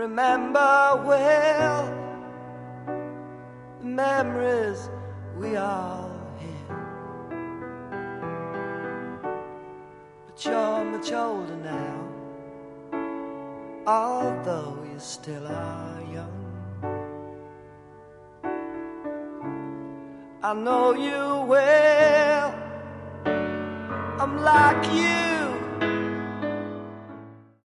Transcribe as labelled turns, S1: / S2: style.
S1: remember well the memories we all had. But you're much older now, although you still are young. I know you well, I'm like you.